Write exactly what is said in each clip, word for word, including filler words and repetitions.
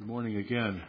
Good morning again.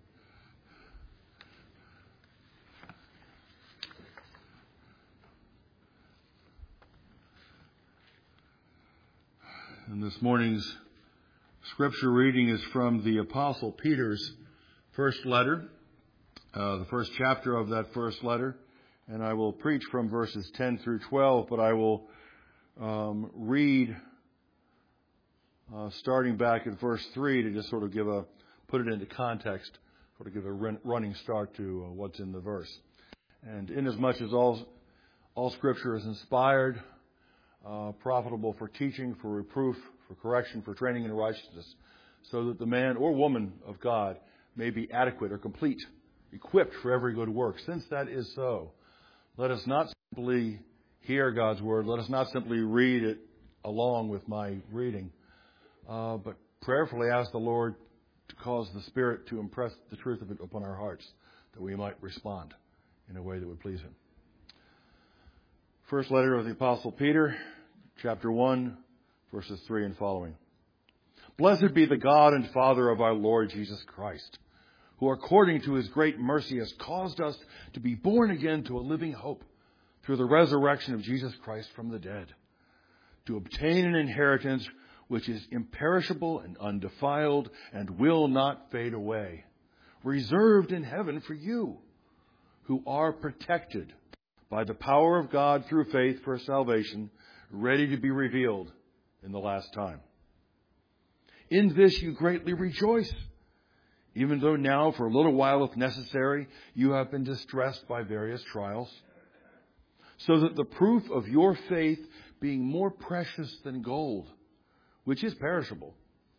And this morning's scripture reading is from the Apostle Peter's first letter, uh, the first chapter of that first letter. And I will preach from verses ten through twelve, but I will um, read uh, starting back at verse three to just sort of give a put it into context, sort of give a run, running start to uh, what's in the verse. And inasmuch as all all Scripture is inspired, uh, profitable for teaching, for reproof, for correction, for training in righteousness, so that the man or woman of God may be adequate or complete, equipped for every good work. Since that is so, let us not simply hear God's word. Let us not simply read it along with my reading, uh, but prayerfully ask the Lord to cause the Spirit to impress the truth of it upon our hearts, that we might respond in a way that would please Him. First letter of the Apostle Peter, chapter one, verses three and following. Blessed be the God and Father of our Lord Jesus Christ, who according to His great mercy has caused us to be born again to a living hope through the resurrection of Jesus Christ from the dead, to obtain an inheritance which is imperishable and undefiled and will not fade away, reserved in heaven for you, who are protected by the power of God through faith for salvation, ready to be revealed in the last time. In this you greatly rejoice, even though now for a little while, if necessary, you have been distressed by various trials, so that the proof of your faith, being more precious than gold, which is perishable,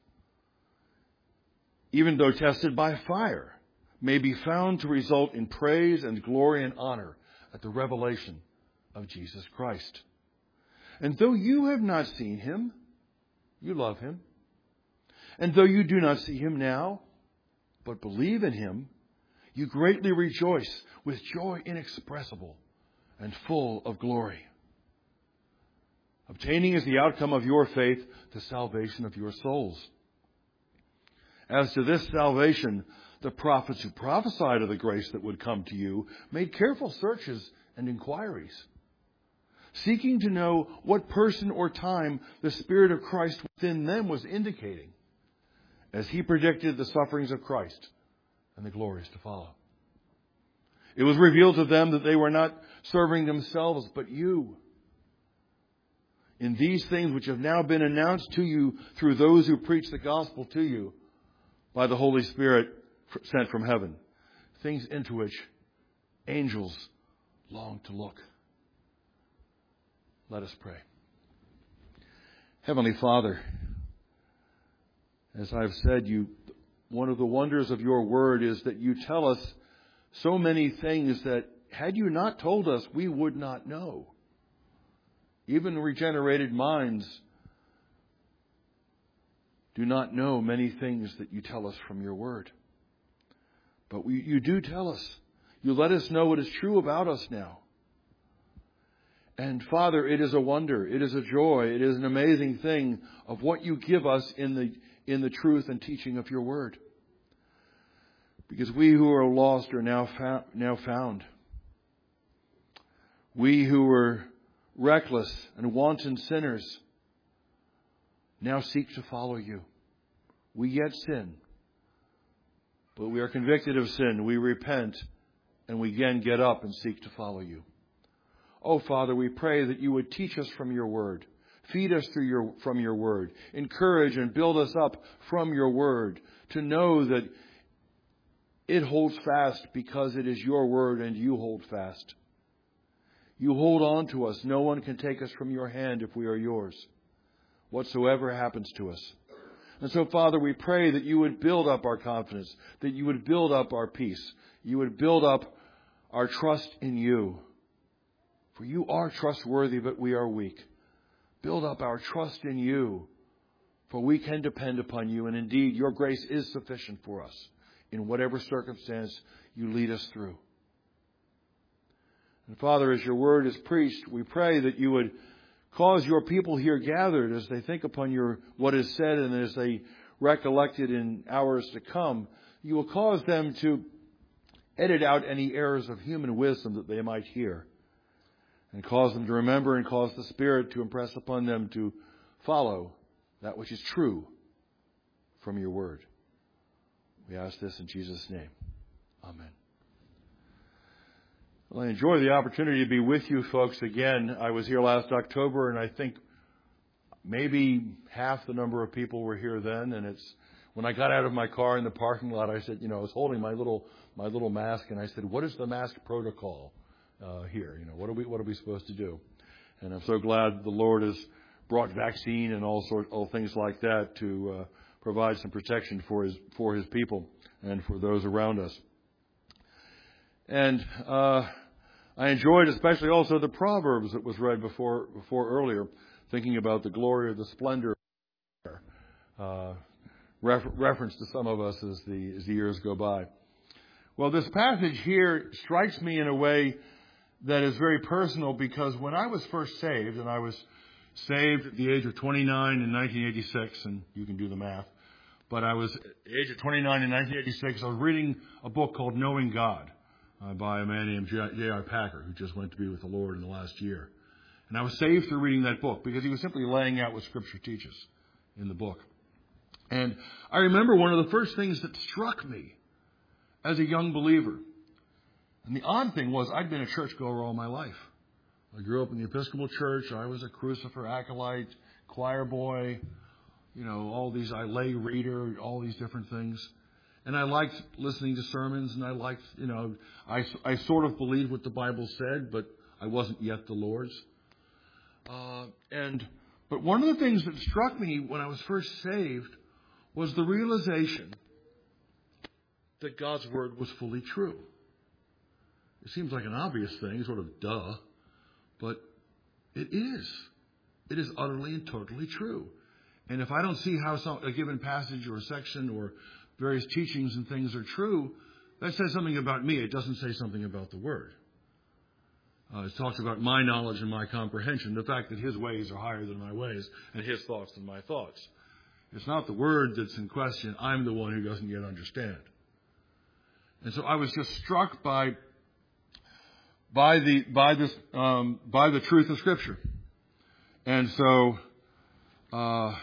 even though tested by fire, may be found to result in praise and glory and honor at the revelation of Jesus Christ. And though you have not seen Him, you love Him. And though you do not see Him now, but believe in Him, you greatly rejoice with joy inexpressible and full of glory, obtaining as the outcome of your faith the salvation of your souls. As to this salvation, the prophets who prophesied of the grace that would come to you made careful searches and inquiries, seeking to know what person or time the Spirit of Christ within them was indicating, as He predicted the sufferings of Christ and the glories to follow. It was revealed to them that they were not serving themselves, but you, in these things which have now been announced to you through those who preach the gospel to you by the Holy Spirit sent from heaven, things into which angels long to look. Let us pray. Heavenly Father, as I've said, you, one of the wonders of your word is that you tell us so many things that had you not told us, we would not know. Even regenerated minds do not know many things that you tell us from your word. But we, you do tell us. You let us know what is true about us now. And Father, it is a wonder. It is a joy. It is an amazing thing of what you give us in the, in the truth and teaching of your word. Because we who are lost are now found, now found. We who were reckless and wanton sinners now seek to follow you. We yet sin, but we are convicted of sin. We repent, and we again get up and seek to follow you. Oh, Father, we pray that you would teach us from your word. Feed us through your, from your word. Encourage and build us up from your word to know that it holds fast because it is your word and you hold fast. You hold on to us. No one can take us from your hand if we are yours, whatsoever happens to us. And so, Father, we pray that you would build up our confidence, that you would build up our peace, you would build up our trust in you. For you are trustworthy, but we are weak. Build up our trust in you, for we can depend upon you. And indeed, your grace is sufficient for us in whatever circumstance you lead us through. And Father, as your word is preached, we pray that you would cause your people here gathered, as they think upon your what is said and as they recollected in hours to come, you will cause them to edit out any errors of human wisdom that they might hear, and cause them to remember and cause the Spirit to impress upon them to follow that which is true from your word. We ask this in Jesus' name. Amen. Well, I enjoy the opportunity to be with you folks again. I was here last October, and I think maybe half the number of people were here then. And it's when I got out of my car in the parking lot, I said, you know, I was holding my little my little mask, and I said, "What is the mask protocol uh, here? You know, what are we what are we supposed to do?" And I'm so glad the Lord has brought vaccine and all sorts all things like that to uh, provide some protection for his for his people and for those around us. And uh, I enjoyed especially also the Proverbs that was read before before earlier, thinking about the glory or the splendor, uh, refer- reference to some of us as the as the years go by. Well, this passage here strikes me in a way that is very personal, because when I was first saved, and I was saved at the age of twenty-nine in nineteen eighty-six, and you can do the math, but I was at the age of twenty-nine in nineteen eighty-six, I was reading a book called Knowing God uh, by a man named J R Packer, who just went to be with the Lord in the last year. And I was saved through reading that book, because he was simply laying out what Scripture teaches in the book. And I remember one of the first things that struck me as a young believer, and the odd thing was I'd been a churchgoer all my life. I grew up in the Episcopal Church. I was a crucifer, acolyte, choir boy, you know, all these, I lay reader, all these different things. And I liked listening to sermons, and I liked, you know, I, I sort of believed what the Bible said, but I wasn't yet the Lord's. Uh, and, but one of the things that struck me when I was first saved was the realization that God's Word was fully true. It seems like an obvious thing, sort of duh, but it is. It is utterly and totally true. And if I don't see how some, a given passage or a section or various teachings and things are true, that says something about me. It doesn't say something about the Word. Uh, it talks about my knowledge and my comprehension, the fact that His ways are higher than my ways and His thoughts than my thoughts. It's not the Word that's in question. I'm the one who doesn't yet understand. And so I was just struck by by the by this um, by the truth of Scripture. And so uh,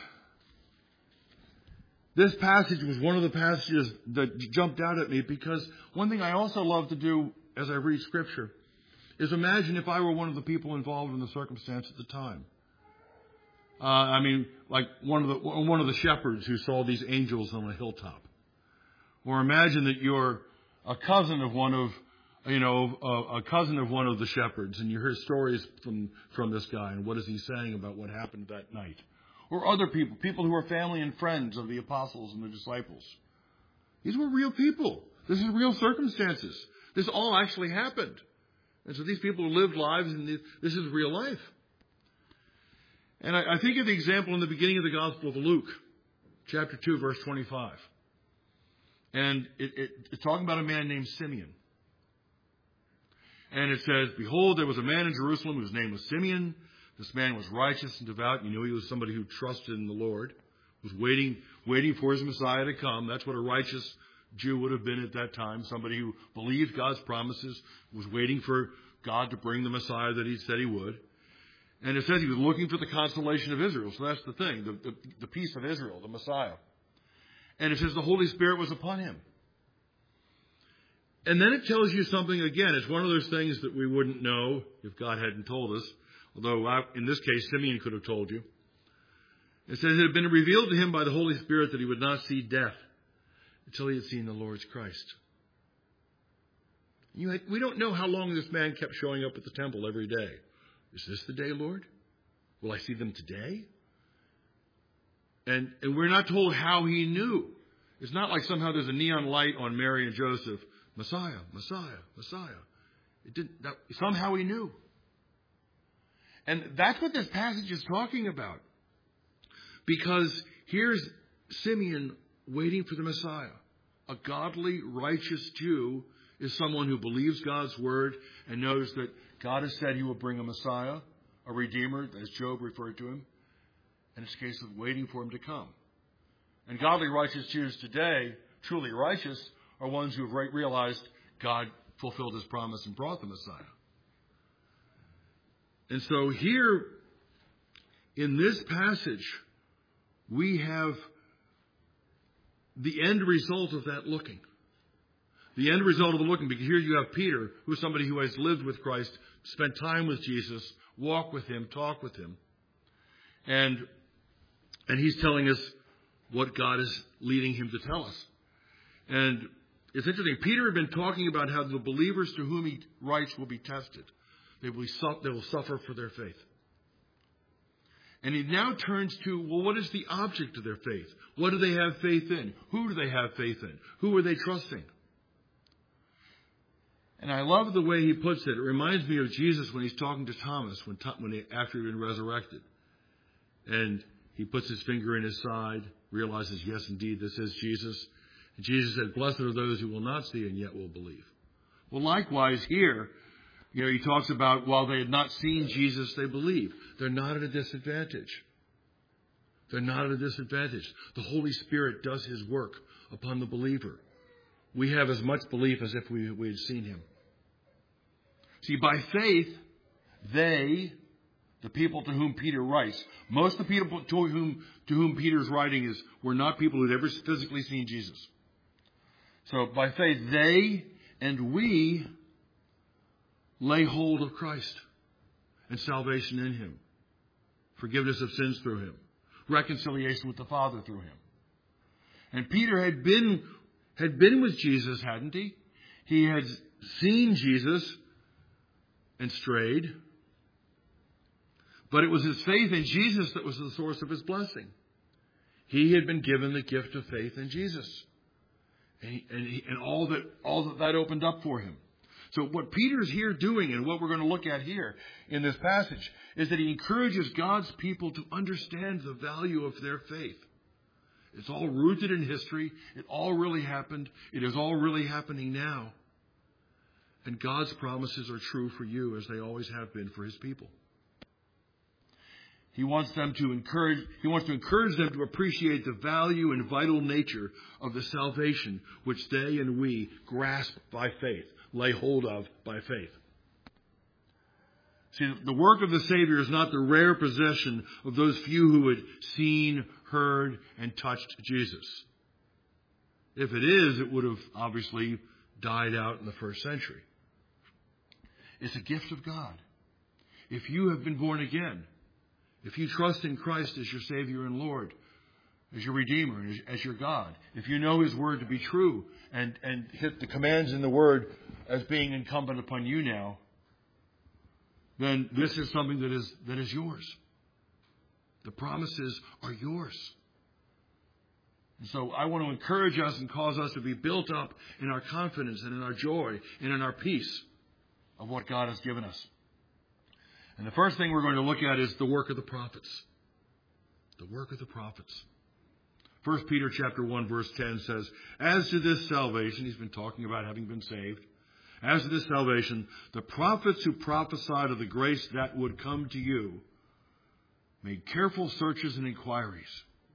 this passage was one of the passages that jumped out at me, because one thing I also love to do as I read Scripture is imagine if I were one of the people involved in the circumstance at the time. Uh, I mean, like one of the one of the shepherds who saw these angels on a hilltop. Or imagine that you're a cousin of one of, you know, a, a cousin of one of the shepherds, and you hear stories from, from this guy, and what is he saying about what happened that night. Or other people, people who are family and friends of the apostles and the disciples. These were real people. This is real circumstances. This all actually happened. And so these people lived lives, and this is real life. And I, I think of the example in the beginning of the Gospel of Luke, chapter two, verse twenty-five. And it, it, it's talking about a man named Simeon. And it says, "Behold, there was a man in Jerusalem whose name was Simeon. This man was righteous and devout." You know, he was somebody who trusted in the Lord, was waiting, waiting for his Messiah to come. That's what a righteous Jew would have been at that time. Somebody who believed God's promises, was waiting for God to bring the Messiah that He said He would. And it says he was looking for the consolation of Israel. So that's the thing, the, the, the peace of Israel, the Messiah. And it says the Holy Spirit was upon him. And then it tells you something again. It's one of those things that we wouldn't know if God hadn't told us. Although I, in this case, Simeon could have told you. It says it had been revealed to him by the Holy Spirit that he would not see death until he had seen the Lord's Christ. You had, we don't know how long this man kept showing up at the temple every day. Is this the day, Lord? Will I see them today? And, and we're not told how he knew. It's not like somehow there's a neon light on Mary and Joseph. Messiah, Messiah, Messiah. It didn't, that, somehow he knew. And that's what this passage is talking about. Because here's Simeon waiting for the Messiah. A godly, righteous Jew is someone who believes God's word and knows that God has said He will bring a Messiah, a Redeemer, as Job referred to him. And it's a case of waiting for Him to come. And godly righteous Jews today, truly righteous, are ones who have realized God fulfilled his promise and brought the Messiah. And so here, in this passage, we have the end result of that looking. The end result of the looking, because here you have Peter, who is somebody who has lived with Christ, spent time with Jesus, walked with him, talked with him. And, and he's telling us what God is leading him to tell us. And it's interesting. Peter had been talking about how the believers to whom he writes will be tested. They will, they will suffer for their faith. And he now turns to, well, what is the object of their faith? What do they have faith in? Who do they have faith in? Who are they trusting? And I love the way he puts it. It reminds me of Jesus when he's talking to Thomas when, when he, after he'd been resurrected. And he puts his finger in his side, realizes, yes, indeed, this is Jesus. And Jesus said, blessed are those who will not see and yet will believe. Well, likewise here, you know, he talks about while they had not seen Jesus, they believe. They're not at a disadvantage. They're not at a disadvantage. The Holy Spirit does his work upon the believer. We have as much belief as if we, we had seen him. See, by faith, they, the people to whom Peter writes, most of the people to whom, to whom Peter's writing is, were not people who had ever physically seen Jesus. So by faith, they and we lay hold of Christ and salvation in him, forgiveness of sins through him, reconciliation with the Father through him. And Peter had been had been with Jesus, hadn't he? He had seen Jesus and strayed. But it was his faith in Jesus that was the source of his blessing. He had been given the gift of faith in Jesus. And, he, and, he, and all that all that, that opened up for him. So what Peter's here doing, and what we're going to look at here in this passage, is that he encourages God's people to understand the value of their faith. It's all rooted in history. It all really happened. It is all really happening now. And God's promises are true for you, as they always have been for his people. He wants them to encourage, he wants to encourage them to appreciate the value and vital nature of the salvation which they and we grasp by faith, lay hold of by faith. See, the work of the Savior is not the rare possession of those few who had seen, heard, and touched Jesus. If it is, it would have obviously died out in the first century. It's a gift of God. If you have been born again, if you trust in Christ as your Savior and Lord, as your Redeemer, and as, as your God, if you know his word to be true and, and hit the commands in the word as being incumbent upon you now, then this is something that is that is yours. The promises are yours. And so I want to encourage us and cause us to be built up in our confidence and in our joy and in our peace of what God has given us. And the first thing we're going to look at is the work of the prophets. The work of the prophets. First Peter chapter one verse ten says, as to this salvation, he's been talking about having been saved. As to this salvation, the prophets who prophesied of the grace that would come to you made careful searches and inquiries.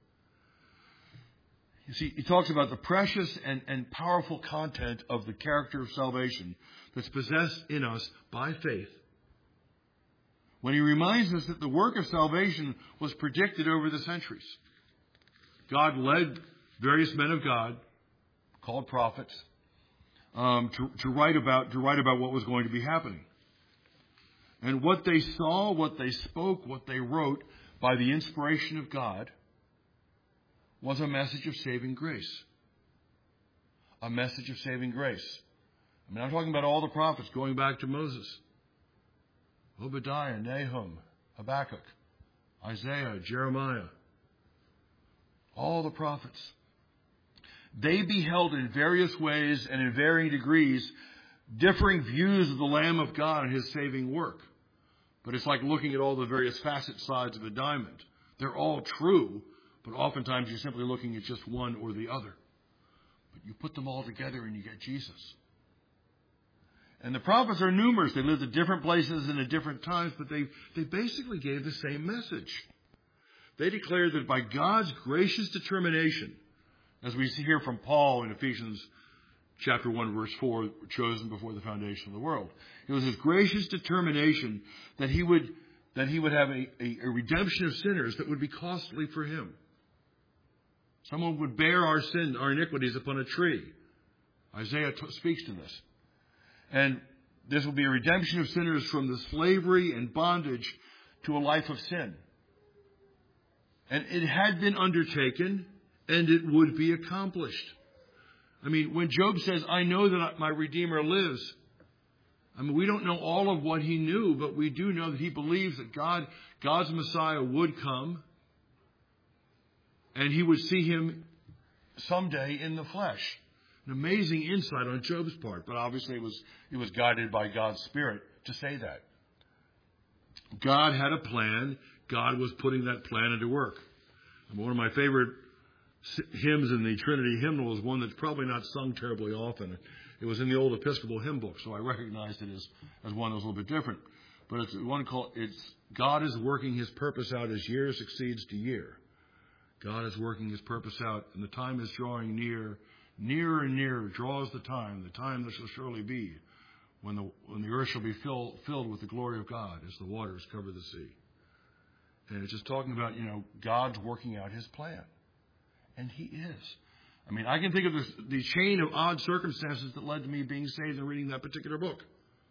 You see, he talks about the precious and, and powerful content of the character of salvation that's possessed in us by faith. When he reminds us that the work of salvation was predicted over the centuries. God led various men of God, called prophets, um, to, to write about to write about what was going to be happening. And what they saw, what they spoke, what they wrote by the inspiration of God was a message of saving grace. A message of saving grace. I mean, I'm talking about all the prophets going back to Moses. Obadiah, Nahum, Habakkuk, Isaiah, Jeremiah. All the prophets. They beheld in various ways and in varying degrees differing views of the Lamb of God and his saving work. But it's like looking at all the various facet sides of a diamond. They're all true, but oftentimes you're simply looking at just one or the other. But you put them all together and you get Jesus. And the prophets are numerous. They lived at different places and at different times, but they, they basically gave the same message. They declared that by God's gracious determination, as we see here from Paul in Ephesians chapter one, verse four, chosen before the foundation of the world. It was his gracious determination that he would that he would have a, a, a redemption of sinners that would be costly for him. Someone would bear our sin, our iniquities upon a tree. Isaiah t- speaks to this. And this will be a redemption of sinners from the slavery and bondage to a life of sin. And it had been undertaken, and it would be accomplished. I mean, when Job says, I know that my Redeemer lives, I mean, we don't know all of what he knew, but we do know that he believes that God, God's Messiah would come, and he would see him someday in the flesh. An amazing insight on Job's part, but obviously it was, it was guided by God's Spirit to say that. God had a plan. God was putting that plan into work. And one of my favorite hymns in the Trinity hymnal is one that's probably not sung terribly often. It was in the old Episcopal hymn book, so I recognized it as, as one that was a little bit different. But it's one called, it's God is working his purpose out as year succeeds to year. God is working his purpose out, and the time is drawing near. Nearer and nearer draws the time, the time that shall surely be, when the when the earth shall be fill, filled with the glory of God as the waters cover the sea. And it's just talking about, you know, God's working out his plan. And he is. I mean, I can think of this, the chain of odd circumstances that led to me being saved and reading that particular book.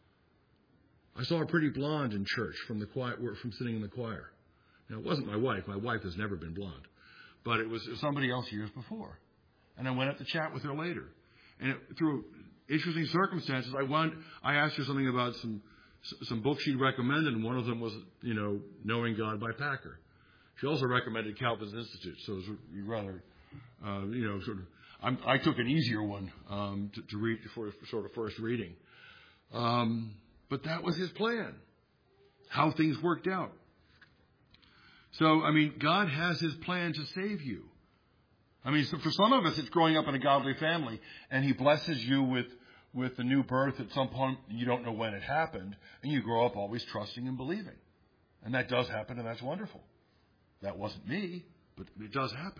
I saw a pretty blonde in church from the choir, from sitting in the choir. Now, it wasn't my wife. My wife has never been blonde. But it was somebody else years before. And I went up to chat with her later. And it, through interesting circumstances, I went, I asked her something about some some books she'd recommended, and one of them was, you know, Knowing God by Packer. She also recommended Calvin's Institute, so it was rather, uh, you know, sort of, I'm, I took an easier one um, to, to read for sort of first reading. Um, but that was his plan, how things worked out. So, I mean, God has his plan to save you. I mean, so for some of us, it's growing up in a godly family, and he blesses you with, with the new birth at some point. You don't know when it happened, and you grow up always trusting and believing. And that does happen, and that's wonderful. That wasn't me, but it does happen.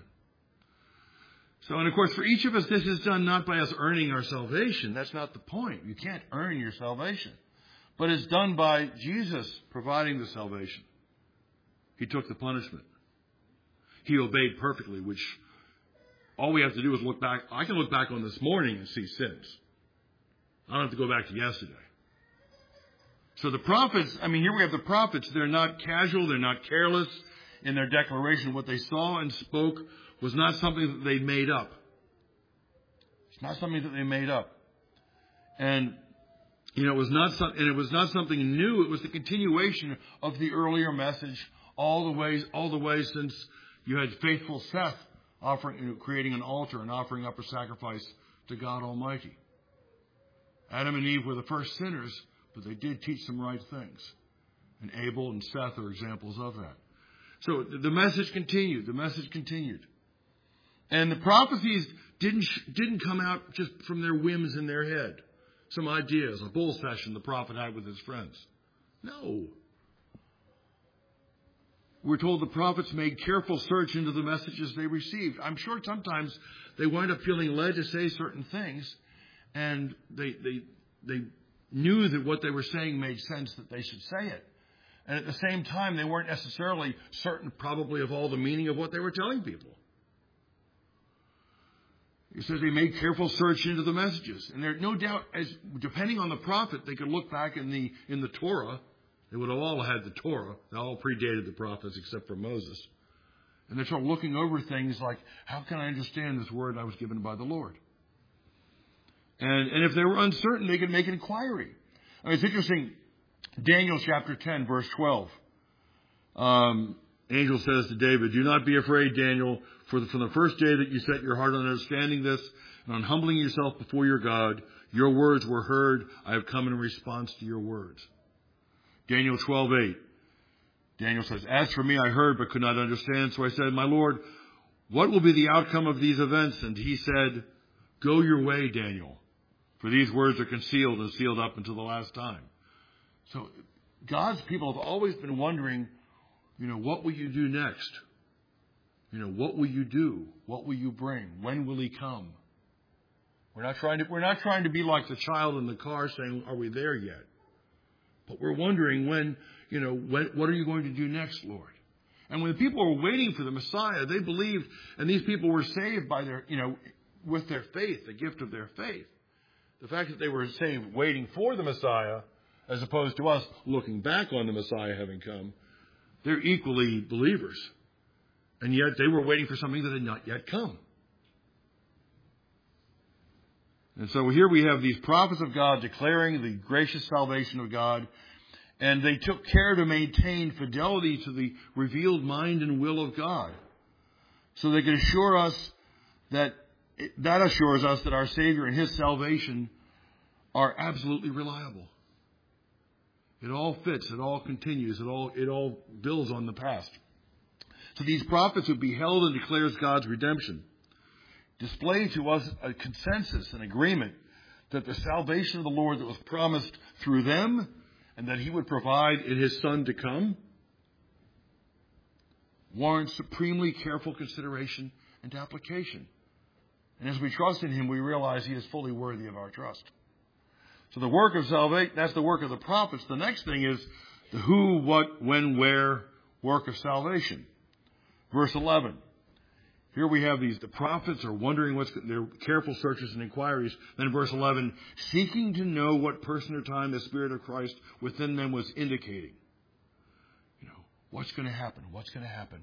So, and of course, for each of us, this is done not by us earning our salvation. That's not the point. You can't earn your salvation. But it's done by Jesus providing the salvation. He took the punishment. He obeyed perfectly, which all we have to do is look back. I can look back on this morning and see sins. I don't have to go back to yesterday. So the prophets, I mean, here we have the prophets. They're not casual. They're not careless in their declaration. What they saw and spoke was not something that they made up. It's not something that they made up. And, you know, it was not some, and it was not something new. It was the continuation of the earlier message all the way, all the way since you had faithful Seth offering, you know, creating an altar and offering up a sacrifice to God Almighty. Adam and Eve were the first sinners, but they did teach some right things. And Abel and Seth are examples of that. So the message continued. The message continued. And the prophecies didn't didn't come out just from their whims in their head. Some ideas, a bull session the prophet had with his friends. No. We're told the prophets made careful search into the messages they received. I'm sure sometimes they wind up feeling led to say certain things, and they they they knew that what they were saying made sense, that they should say it. And at the same time, they weren't necessarily certain probably of all the meaning of what they were telling people. He says they made careful search into the messages. And there's no doubt, as depending on the prophet, they could look back in the in the Torah. They would have all had the Torah. They all predated the prophets except for Moses. And they're sort of looking over things like, how can I understand this word I was given by the Lord? And, and if they were uncertain, they could make an inquiry. I mean, it's interesting. Daniel chapter ten, verse twelve. Um, angel says to David, do not be afraid, Daniel, for the, from the first day that you set your heart on understanding this and on humbling yourself before your God, your words were heard. I have come in response to your words. Daniel twelve eight. Daniel says, as for me, I heard but could not understand. So I said, my Lord, what will be the outcome of these events? And he said, go your way, Daniel, for these words are concealed and sealed up until the last time. So God's people have always been wondering, you know, what will you do next? You know, what will you do? What will you bring? When will he come? We're not trying to, we're not trying to be like the child in the car saying, are we there yet? But we're wondering when, you know, when, what are you going to do next, Lord? And when the people were waiting for the Messiah, they believed, and these people were saved by their, you know, with their faith, the gift of their faith. The fact that they were saved waiting for the Messiah, as opposed to us looking back on the Messiah having come, they're equally believers. And yet they were waiting for something that had not yet come. And so here we have these prophets of God declaring the gracious salvation of God. And they took care to maintain fidelity to the revealed mind and will of God. So they can assure us that, that assures us that our Savior and His salvation are absolutely reliable. It all fits, it all continues, it all, it all builds on the past. So these prophets who beheld and declares God's redemption display to us a consensus, an agreement that the salvation of the Lord that was promised through them and that He would provide in His Son to come warrants supremely careful consideration and application. And as we trust in Him, we realize He is fully worthy of our trust. So the work of salvation, that's the work of the prophets. The next thing is the who, what, when, where work of salvation. Verse eleven. Here we have these, the prophets are wondering what's, their careful searches and inquiries. Then verse eleven, seeking to know what person or time the Spirit of Christ within them was indicating. You know, what's going to happen? What's going to happen?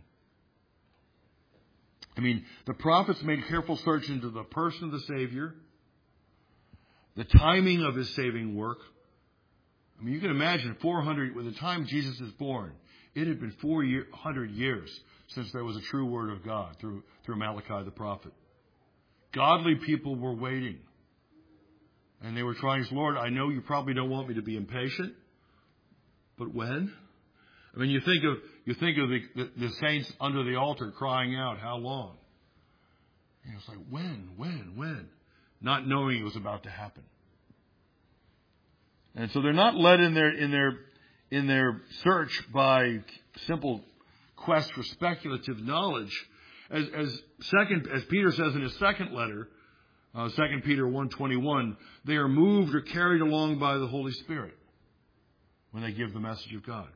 I mean, the prophets made careful search into the person of the Savior, the timing of His saving work. I mean, you can imagine four hundred, with the time Jesus is born, it had been four hundred years since there was a true word of God through, through Malachi the prophet. Godly people were waiting. And they were trying, Lord, I know you probably don't want me to be impatient, but when? I mean, you think of, you think of the, the, the saints under the altar crying out, how long? And it's like, when, when, when? Not knowing it was about to happen. And so they're not led in their, in their, in their search by simple quest for speculative knowledge. As, as second, as Peter says in his second letter, uh, Second Peter one twenty-one, they are moved or carried along by the Holy Spirit when they give the message of God.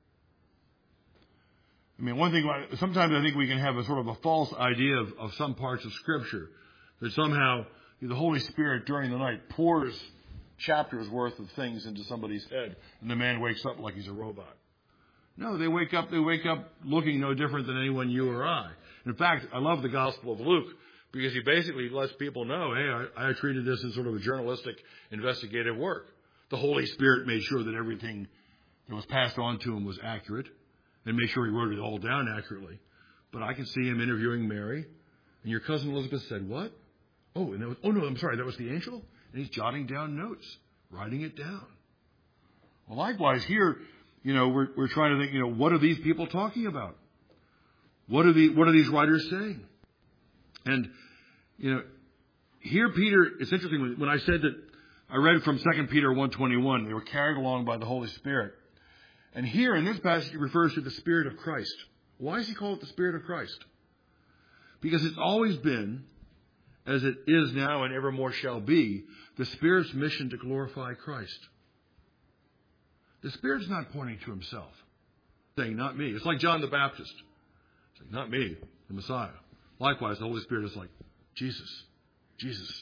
I mean, one thing, sometimes I think we can have a sort of a false idea of, of some parts of Scripture, that somehow the Holy Spirit during the night pours chapters worth of things into somebody's head, and the man wakes up like he's a robot. No, they wake up, they wake up looking no different than anyone, you or I. In fact, I love the Gospel of Luke because he basically lets people know, hey, I, I treated this as sort of a journalistic, investigative work. The Holy Spirit made sure that everything that was passed on to him was accurate and made sure he wrote it all down accurately. But I can see him interviewing Mary, and your cousin Elizabeth said, what? Oh, and that was, oh no, I'm sorry, that was the angel? And he's jotting down notes, writing it down. Well, likewise, here, you know, we're, we're trying to think, you know, what are these people talking about? What are the, what are these writers saying? And, you know, here Peter, it's interesting, when, when I said that, I read from Second Peter one twenty-one, they were carried along by the Holy Spirit. And here in this passage, it refers to the Spirit of Christ. Why does he call it the Spirit of Christ? Because it's always been, as it is now and evermore shall be, the Spirit's mission to glorify Christ. The Spirit's not pointing to himself, saying, not me. It's like John the Baptist. It's like, not me, the Messiah. Likewise, the Holy Spirit is like, Jesus, Jesus.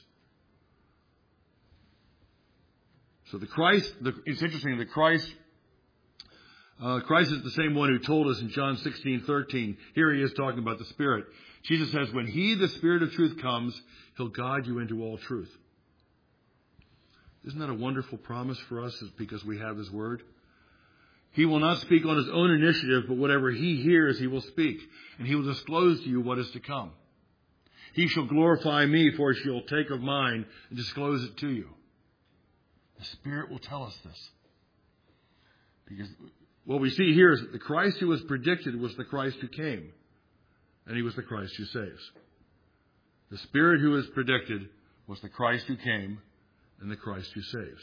So the Christ, the, it's interesting, the Christ, uh, Christ is the same one who told us in John sixteen thirteen. Here he is talking about the Spirit. Jesus says, when he, the Spirit of truth, comes, he'll guide you into all truth. Isn't that a wonderful promise for us because we have his word? He will not speak on his own initiative, but whatever he hears, he will speak. And he will disclose to you what is to come. He shall glorify me, for he shall take of mine and disclose it to you. The Spirit will tell us this. Because what we see here is that the Christ who was predicted was the Christ who came. And he was the Christ who saves. The Spirit who was predicted was the Christ who came and the Christ who saves.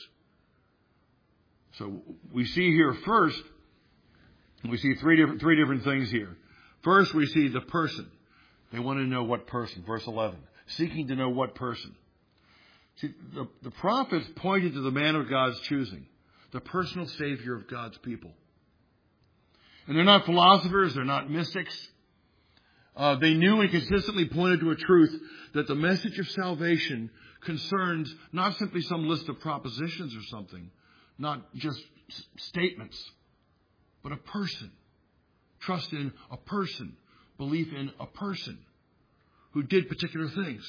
So we see here first, we see three different, three different things here. First, we see the person. They want to know what person. Verse eleven. Seeking to know what person. See, the, the prophets pointed to the man of God's choosing, the personal Savior of God's people. And they're not philosophers, they're not mystics. Uh, they knew and consistently pointed to a truth that the message of salvation concerns not simply some list of propositions or something, not just s- statements, but a person. Trust in a person, belief in a person who did particular things.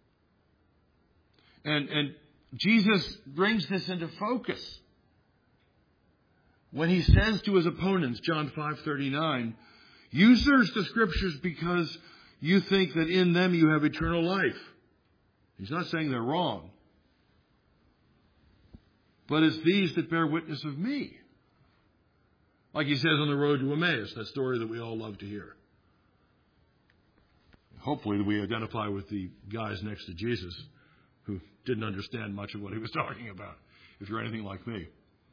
And, and Jesus brings this into focus when he says to his opponents, John five thirty-nine, you search the Scriptures because you think that in them you have eternal life. He's not saying they're wrong. But it's these that bear witness of me. Like he says on the road to Emmaus, that story that we all love to hear. Hopefully we identify with the guys next to Jesus who didn't understand much of what he was talking about, if you're anything like me.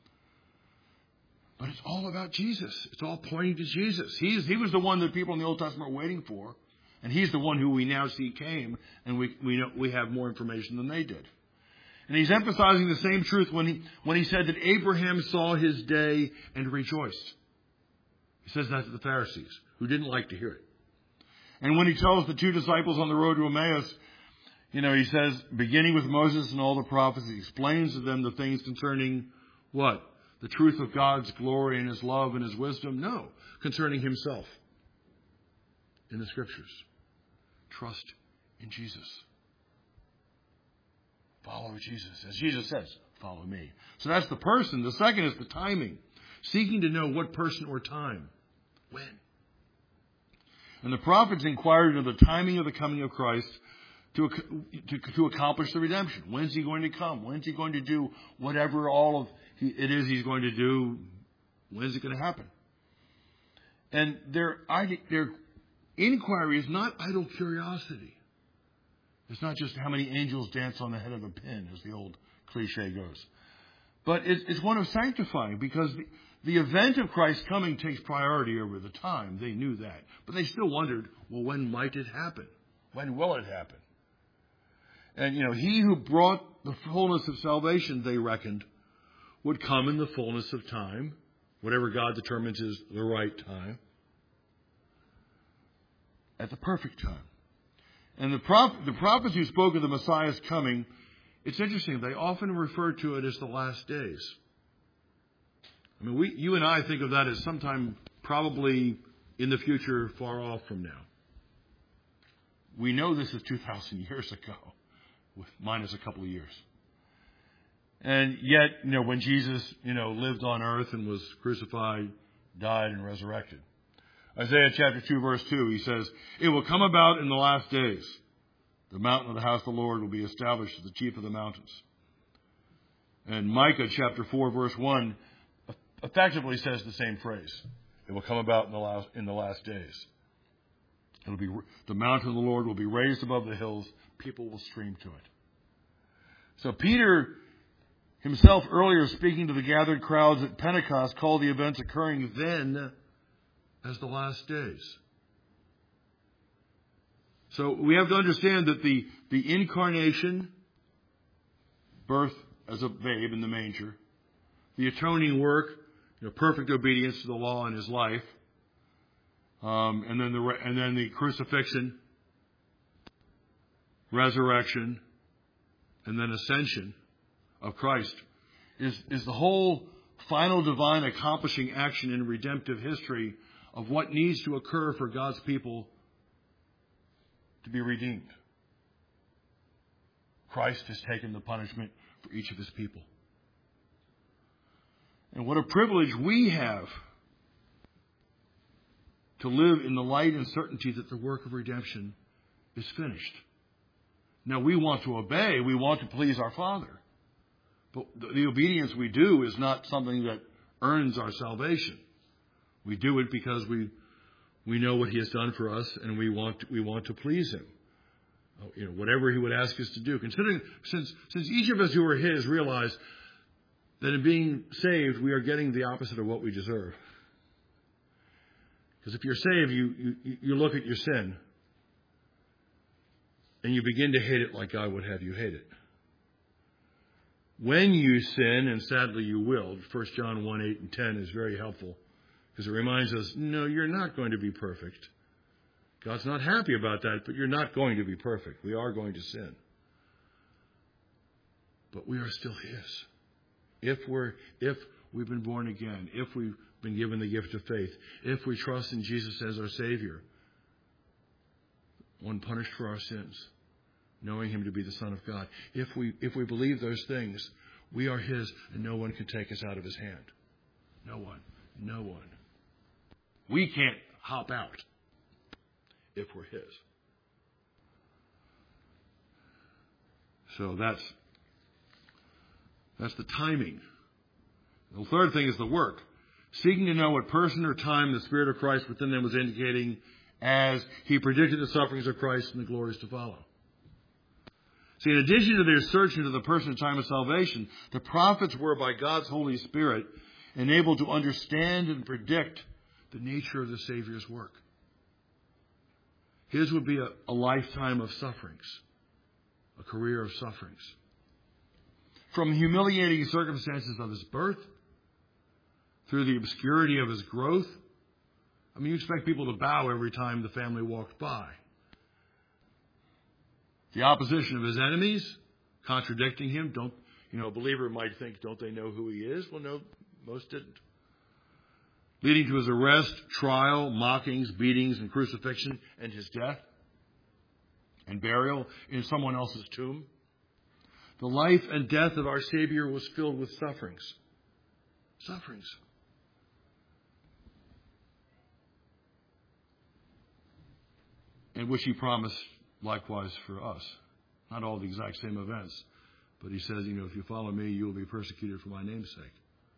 But it's all about Jesus. It's all pointing to Jesus. He's, he was the one that people in the Old Testament were waiting for. And he's the one who we now see came, and we, we, know, we have more information than they did. And he's emphasizing the same truth when he, when he said that Abraham saw his day and rejoiced. He says that to the Pharisees, who didn't like to hear it. And when he tells the two disciples on the road to Emmaus, you know, he says, beginning with Moses and all the prophets, he explains to them the things concerning what? The truth of God's glory and his love and his wisdom? No, concerning himself in the Scriptures. Trust in Jesus. Follow Jesus. As Jesus says, follow me. So that's the person. The second is the timing. Seeking to know what person or time. When? And the prophets inquired into the timing of the coming of Christ to, to, to accomplish the redemption. When's he going to come? When's he going to do whatever all of it is he's going to do? When's it going to happen? And their, their inquiry is not idle curiosity. It's not just how many angels dance on the head of a pin, as the old cliche goes. But it's one of sanctifying, because the, the event of Christ coming takes priority over the time. They knew that. But they still wondered, well, when might it happen? When will it happen? And, you know, he who brought the fullness of salvation, they reckoned, would come in the fullness of time, whatever God determines is the right time, at the perfect time. And the, prophet, the prophets who spoke of the Messiah's coming, it's interesting, they often refer to it as the last days. I mean, we, you and I think of that as sometime probably in the future, far off from now. We know this is two thousand years ago, minus a couple of years. And yet, you know, when Jesus, you know, lived on earth and was crucified, died, and resurrected. Isaiah chapter two, verse two, he says, it will come about in the last days. The mountain of the house of the Lord will be established as the chief of the mountains. And Micah chapter four, verse one, effectively says the same phrase. It will come about in the last, in the last days. It'll be, the mountain of the Lord will be raised above the hills. People will stream to it. So Peter himself, earlier speaking to the gathered crowds at Pentecost, called the events occurring then as the last days. So we have to understand that the, the incarnation, birth as a babe in the manger, the atoning work, you know, perfect obedience to the law in his life, um, and then the and then the crucifixion, resurrection, and then ascension of Christ is is the whole final divine accomplishing action in redemptive history of what needs to occur for God's people to be redeemed. Christ has taken the punishment for each of his people. And what a privilege we have to live in the light and certainty that the work of redemption is finished. Now, we want to obey. We want to please our Father. But the obedience we do is not something that earns our salvation. We do it because we we know what he has done for us, and we want to, we want to please him. You know, whatever he would ask us to do. Considering since since each of us who are his realize that in being saved we are getting the opposite of what we deserve. Because if you're saved, you, you you look at your sin and you begin to hate it like God would have you hate it. When you sin, and sadly you will, First John one, eight and ten is very helpful because it reminds us, no, you're not going to be perfect. God's not happy about that, but you're not going to be perfect. We are going to sin. But we are still His. If we're, if we've been born again, if we've been given the gift of faith, if we trust in Jesus as our Savior, one punished for our sins, knowing Him to be the Son of God. If we, if we believe those things, we are His and no one can take us out of His hand. No one. No one. We can't hop out if we're His. So that's, that's the timing. The third thing is the work. Seeking to know what person or time the Spirit of Christ within them was indicating as He predicted the sufferings of Christ and the glories to follow. See, in addition to their search into the person and time of salvation, the prophets were, by God's Holy Spirit, enabled to understand and predict the nature of the Savior's work. His would be a, a lifetime of sufferings, a career of sufferings. From humiliating circumstances of His birth, through the obscurity of His growth. I mean, you expect people to bow every time the family walked by. The opposition of His enemies, contradicting Him. Don't, you know, a believer might think, don't they know who He is? Well, no, most didn't. Leading to His arrest, trial, mockings, beatings, and crucifixion, and His death and burial in someone else's tomb. The life and death of our Savior was filled with sufferings. Sufferings. And which He promised likewise for us. Not all the exact same events, but He says, you know, if you follow me, you will be persecuted for my name's sake.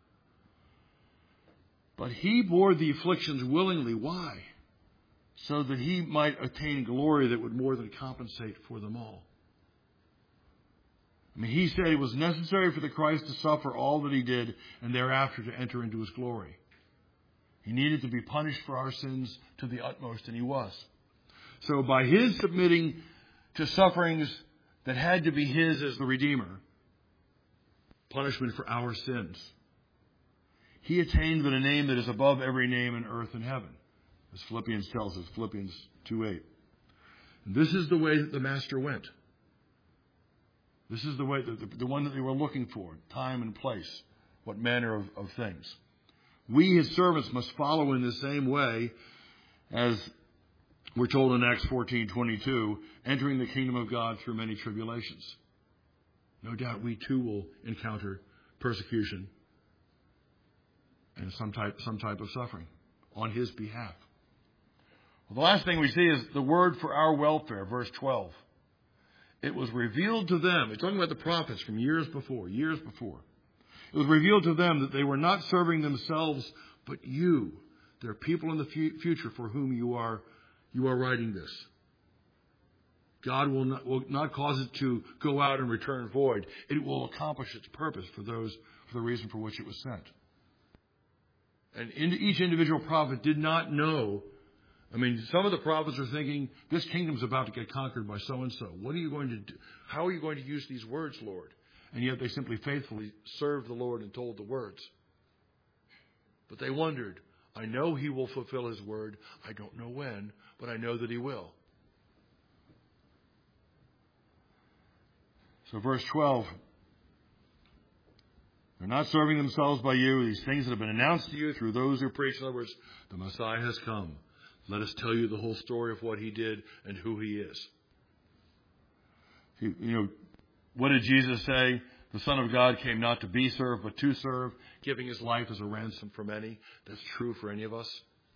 But He bore the afflictions willingly. Why? So that He might attain glory that would more than compensate for them all. I mean, He said it was necessary for the Christ to suffer all that He did and thereafter to enter into His glory. He needed to be punished for our sins to the utmost, and He was. So by His submitting to sufferings that had to be His as the Redeemer, punishment for our sins, He attained but a name that is above every name in earth and heaven, as Philippians tells us, Philippians two eight. And this is the way that the Master went. This is the way, the, the, the one that they were looking for, time and place, what manner of, of things. We, His servants, must follow in the same way as we're told in Acts fourteen twenty-two, entering the kingdom of God through many tribulations. No doubt we too will encounter persecution and some type, some type of suffering on His behalf. Well, the last thing we see is the word for our welfare, verse twelve. It was revealed to them. It's talking about the prophets from years before, years before. It was revealed to them that they were not serving themselves, but you. There are people in the future for whom you are You are writing this. God will not, will not cause it to go out and return void. It will accomplish its purpose for those, for the reason for which it was sent. And in, each individual prophet did not know. I mean, some of the prophets are thinking, this kingdom's about to get conquered by so-and-so. What are you going to do? How are you going to use these words, Lord? And yet they simply faithfully served the Lord and told the words. But they wondered, I know He will fulfill His word. I don't know when, but I know that He will. So verse twelve. They're not serving themselves by you. These things that have been announced to you through those who preach. In other words, the Messiah has come. Let us tell you the whole story of what He did and who He is. You, you know, what did Jesus say? The Son of God came not to be served, but to serve, giving His life as a ransom for many. That's true for any of us.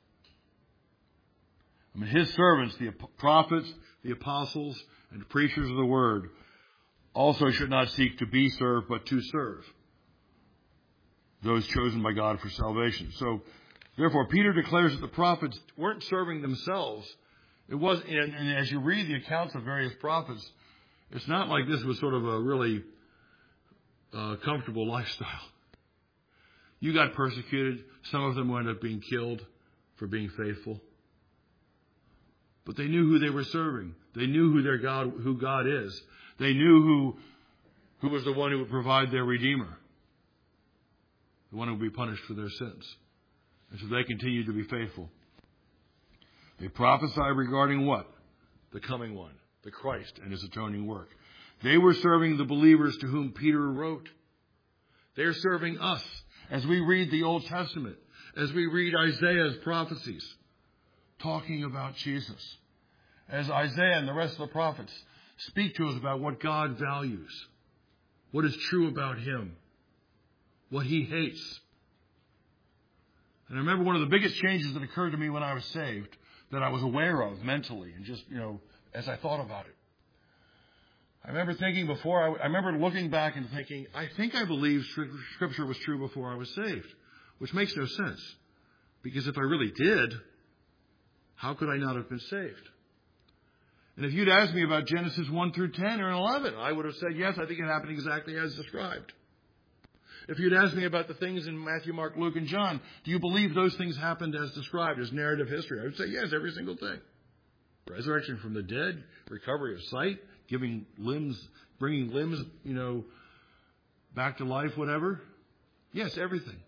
I mean, His servants, the prophets, the apostles, and preachers of the word, also should not seek to be served, but to serve those chosen by God for salvation. So, therefore, Peter declares that the prophets weren't serving themselves. It was, and, and as you read the accounts of various prophets, it's not like this was sort of a really uh, comfortable lifestyle. You got persecuted. Some of them wound up being killed for being faithful. But they knew who they were serving. They knew who their God, who God is. They knew who, who was the one who would provide their Redeemer, the one who would be punished for their sins. And so they continued to be faithful. They prophesied regarding what? The coming one, the Christ and his atoning work. They were serving the believers to whom Peter wrote. They're serving us as we read the Old Testament, as we read Isaiah's prophecies, talking about Jesus. As Isaiah and the rest of the prophets speak to us about what God values, what is true about him, what he hates. And I remember one of the biggest changes that occurred to me when I was saved, that I was aware of mentally and just, you know, as I thought about it. I remember thinking before, I, I remember looking back and thinking, I think I believed Scripture was true before I was saved, which makes no sense. Because if I really did, how could I not have been saved? And if you'd asked me about Genesis one through ten or eleven, I would have said, yes, I think it happened exactly as described. If you'd asked me about the things in Matthew, Mark, Luke, and John, do you believe those things happened as described, as narrative history? I would say, yes, every single thing. Resurrection from the dead, recovery of sight, giving limbs, bringing limbs, you know, back to life, whatever. Yes, everything.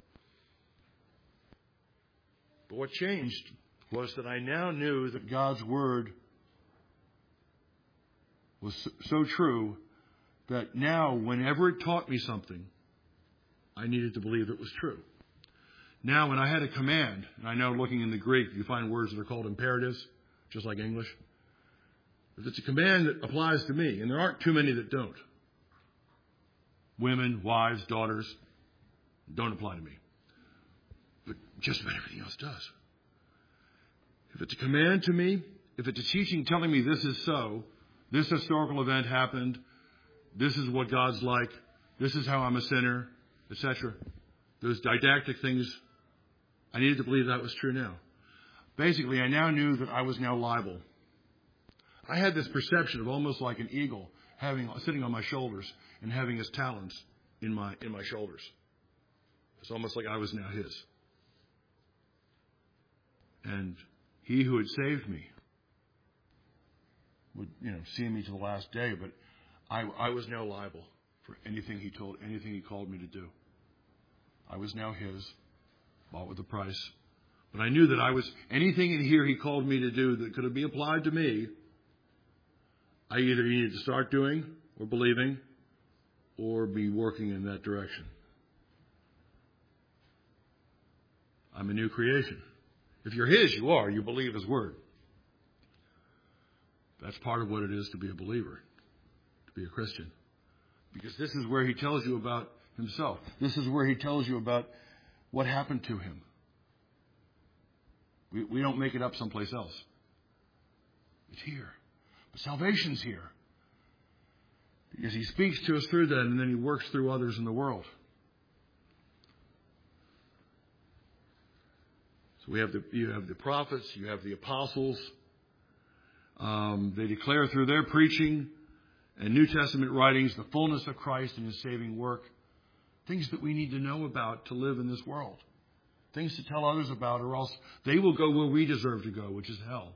But what changed was that I now knew that God's Word was so true that now, whenever it taught me something, I needed to believe it was true. Now, when I had a command, and I know looking in the Greek, you find words that are called imperatives, just like English. If it's a command that applies to me, and there aren't too many that don't. Women, wives, daughters, don't apply to me. But just about everything else does. If it's a command to me, if it's a teaching telling me this is so, this historical event happened, this is what God's like, this is how I'm a sinner, et cetera. Those didactic things, I needed to believe that was true now. Basically, I now knew that I was now liable. I had this perception of almost like an eagle having sitting on my shoulders and having his talons in my in my shoulders. It's almost like I was now his. And he who had saved me would, you know, see me to the last day, but I, I was now liable for anything he told, anything he called me to do. I was now his, bought with a price. But I knew that I was, anything in here he called me to do that could be applied to me, I either needed to start doing or believing or be working in that direction. I'm a new creation. If you're his, you are. You believe his word. That's part of what it is to be a believer, to be a Christian. Because this is where he tells you about himself. This is where he tells you about what happened to him. We, we don't make it up someplace else. It's here. But salvation's here. Because he speaks to us through that, and then he works through others in the world. So we have the, you have the prophets, you have the apostles. Um, they declare through their preaching and New Testament writings the fullness of Christ and his saving work. Things that we need to know about to live in this world. Things to tell others about, or else they will go where we deserve to go, which is hell.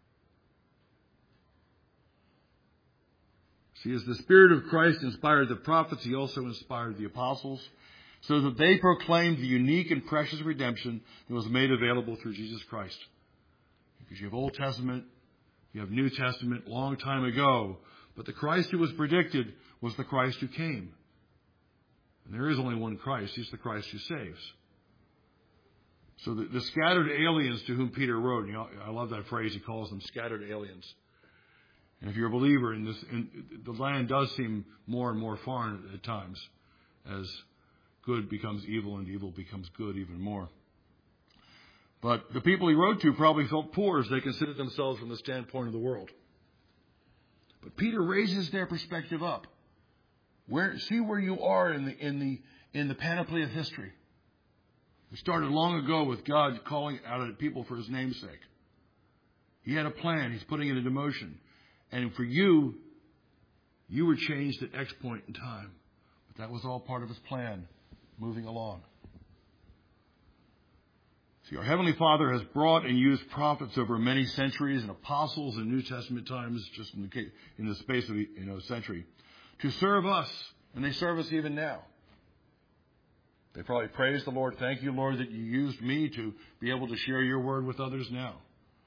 See, as the Spirit of Christ inspired the prophets, he also inspired the apostles, so that they proclaimed the unique and precious redemption that was made available through Jesus Christ. Because you have Old Testament, you have New Testament, long time ago, but the Christ who was predicted was the Christ who came. And there is only one Christ. He's the Christ who saves. So the, the scattered aliens to whom Peter wrote, you know, I love that phrase, he calls them scattered aliens. And if you're a believer in this, in, the land does seem more and more foreign at times as good becomes evil and evil becomes good even more. But the people he wrote to probably felt poor as they considered themselves from the standpoint of the world. But Peter raises their perspective up. Where, see where you are in the in the in the panoply of history. It started long ago with God calling out at people for his name's sake. He had a plan. He's putting it into motion. And for you, you were changed at X point in time. But that was all part of his plan, moving along. See, our Heavenly Father has brought and used prophets over many centuries and apostles in New Testament times, just in the, case, in the space of you know, a century, to serve us, and they serve us even now. They probably praise the Lord. Thank you, Lord, that you used me to be able to share your word with others now.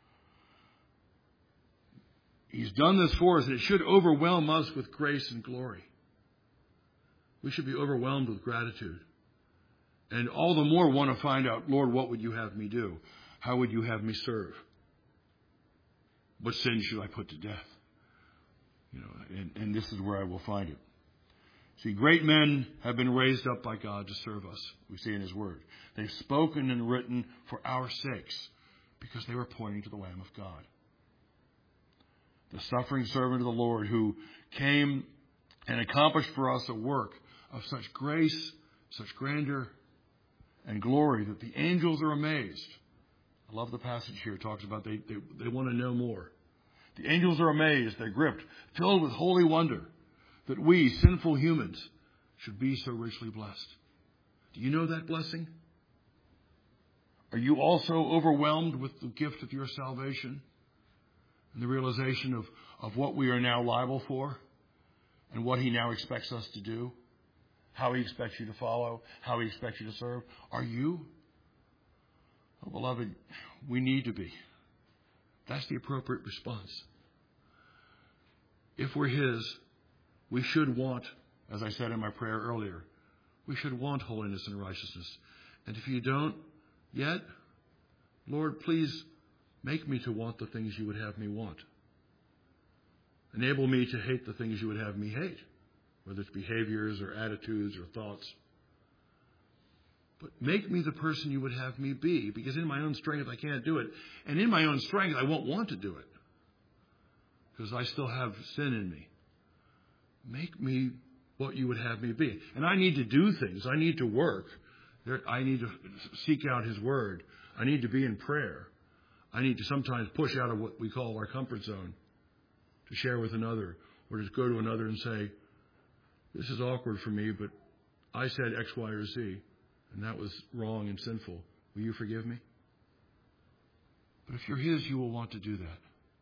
He's done this for us, and it should overwhelm us with grace and glory. We should be overwhelmed with gratitude. And all the more want to find out, Lord, what would you have me do? How would you have me serve? What sin should I put to death? You know, and, and this is where I will find it. See, great men have been raised up by God to serve us. We see in his word. They've spoken and written for our sakes because they were pointing to the Lamb of God. The suffering servant of the Lord who came and accomplished for us a work of such grace, such grandeur, and glory that the angels are amazed. I love the passage here. It talks about they, they, they want to know more. The angels are amazed. They're gripped, filled with holy wonder that we, sinful humans, should be so richly blessed. Do you know that blessing? Are you also overwhelmed with the gift of your salvation and the realization of, of what we are now liable for and what he now expects us to do? How he expects you to follow, how he expects you to serve. Are you? Oh, beloved, we need to be. That's the appropriate response. If we're his, we should want, as I said in my prayer earlier, we should want holiness and righteousness. And if you don't yet, Lord, please make me to want the things you would have me want. Enable me to hate the things you would have me hate, whether it's behaviors or attitudes or thoughts. But make me the person you would have me be, because in my own strength I can't do it. And in my own strength I won't want to do it, because I still have sin in me. Make me what you would have me be. And I need to do things. I need to work. I need to seek out his word. I need to be in prayer. I need to sometimes push out of what we call our comfort zone to share with another, or to go to another and say, this is awkward for me, but I said X, Y, or Z, and that was wrong and sinful. Will you forgive me? But if you're his, you will want to do that.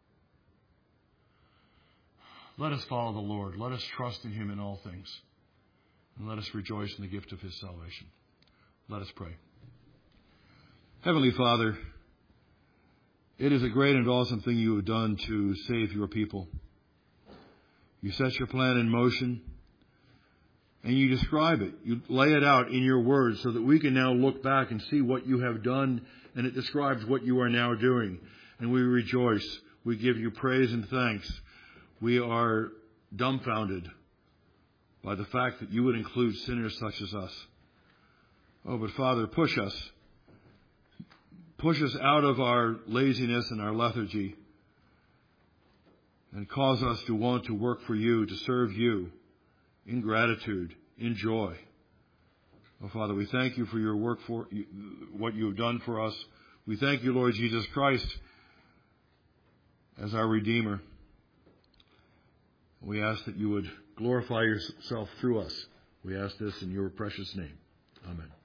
Let us follow the Lord. Let us trust in him in all things. And let us rejoice in the gift of his salvation. Let us pray. Heavenly Father, it is a great and awesome thing you have done to save your people. You set your plan in motion, and you describe it. You lay it out in your words so that we can now look back and see what you have done, and it describes what you are now doing. And we rejoice. We give you praise and thanks. We are dumbfounded by the fact that you would include sinners such as us. Oh, but Father, push us. Push us out of our laziness and our lethargy, and cause us to want to work for you, to serve you in gratitude, in joy. Oh, Father, we thank you for your work, for what you have done for us. We thank you, Lord Jesus Christ, as our Redeemer. We ask that you would glorify yourself through us. We ask this in your precious name. Amen.